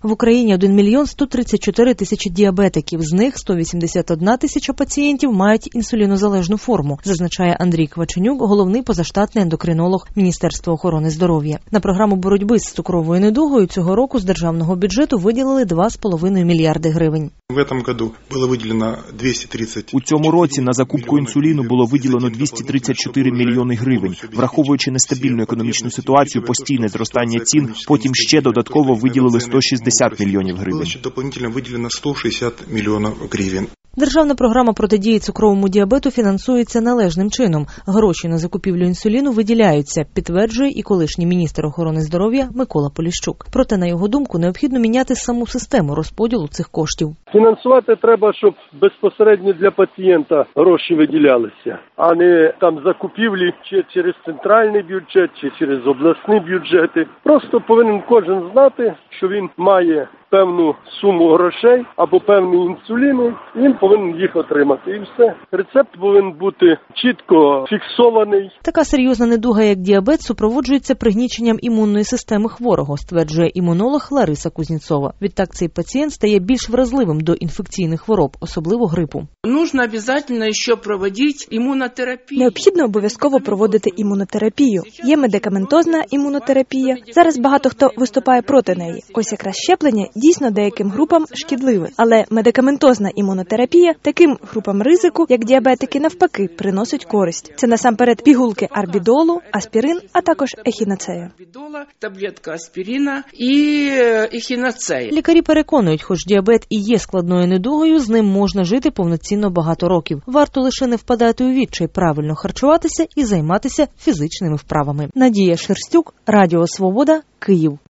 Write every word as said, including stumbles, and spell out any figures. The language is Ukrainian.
В Україні один мільйон сто тридцять чотири тисячі діабетиків, з них сто вісімдесят одна тисяча пацієнтів мають інсулінозалежну форму, зазначає Андрій Кваченюк, головний позаштатний ендокринолог Міністерства охорони здоров'я. На програму боротьби з цукровою недугою цього року з державного бюджету виділили два з половиною мільярди гривень. В цьому році було виділено двісті тридцять. У цьому році на закупку інсуліну було виділено двісті тридцять чотири мільйони гривень. Враховуючи нестабільну економічну ситуацію, постійне зростання цін, потім ще додатково виділили сто шістдесят мільйонів гривень. Дополнительно виділено сто шістдесят мільйонів гривень. Державна програма протидії цукровому діабету фінансується належним чином. Гроші на закупівлю інсуліну виділяються, підтверджує і колишній міністр охорони здоров'я Микола Поліщук. Проте, на його думку, необхідно міняти саму систему розподілу цих коштів. Фінансувати треба, щоб безпосередньо для пацієнта гроші виділялися, а не там закупівлі чи через центральний бюджет, чи через обласні бюджети. Просто повинен кожен знати, що він має певну суму грошей або певні інсуліни, і він повинен їх отримати. І все. Рецепт повинен бути чітко фіксований. Така серйозна недуга, як діабет, супроводжується пригніченням імунної системи хворого, стверджує імунолог Лариса Кузнєцова. Відтак цей пацієнт стає більш вразливим до інфекційних хвороб, особливо грипу. Нужно обов'язково ще проводити імунотерапію. Необхідно обов'язково проводити імунотерапію. Є медикаментозна імунотерапія. Зараз багато хто виступає проти неї. Ось якраз щеплення дійсно деяким групам шкідливе. Але медикаментозна імунотерапія таким групам ризику, як діабетики, навпаки, приносить користь. Це насамперед пігулки арбідолу, аспірин, а також ехінацея. Таблетка аспірина і ехінацея. Лікарі переконують, хоч діабет і є складною недугою, з ним можна жити повноцінно багато років. Варто лише не впадати у відчай, правильно харчуватися і займатися фізичними вправами. Надія Шерстюк, Радіо Свобода, Київ.